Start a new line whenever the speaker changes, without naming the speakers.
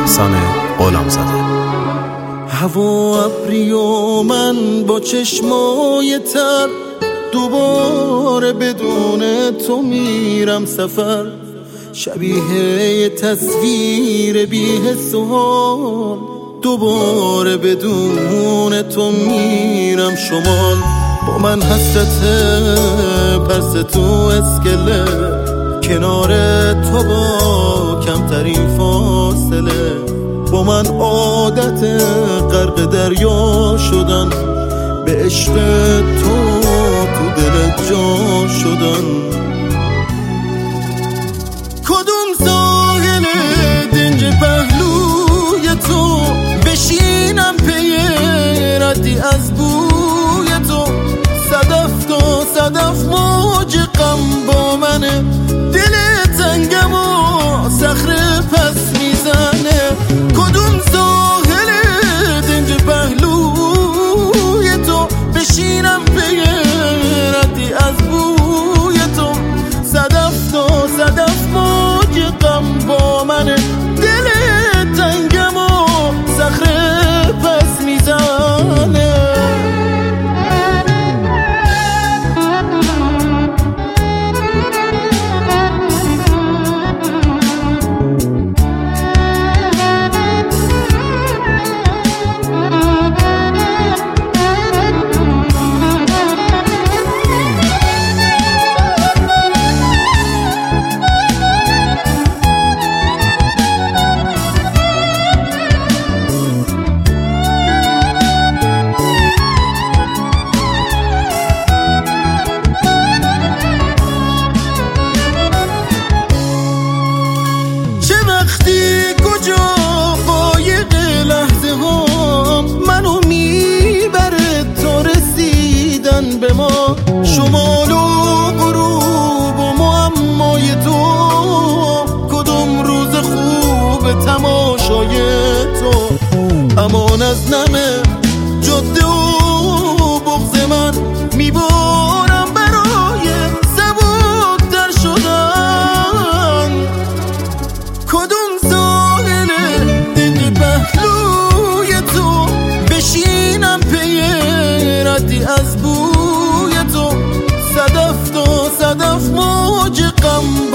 احسان غلامزاده.
هوا ابری و من با چشمای تر، دوباره بدون تو میرم سفر. شبیه یه تصویر بی حس و حال، دوباره بدون تو میرم شمال. با من حسرت پس تو اسکله، کنار تو با کمترین فاصله. با من عادت غرق دریا شدن، به عشق تو دل جا شدن. کدوم ساحل دنج پهلوی تو، بشینم پی ردی از بوی تو. صدف تا صدف موج غم با منه، دل تنگم و صخره پس میزنه. کدوم ساحل دنج پهلوی تو، بشینم پی ردی از بوی تو. صدف تا صدف موج غم با منه، دل تنگم و صخره پس میزنه. کجا قایق لحظه ها منو میبره تا رسیدن به ما. شمال و غروب و معمای تو، کدوم روز خوب تماشای تو. امان از نم جاده و بغض من، میبارم برای سبکتر شدن. کدوم ساحل دنج پهلوی تو، بشینم پی ردی از بوی تو. صدف تا صدف موج غم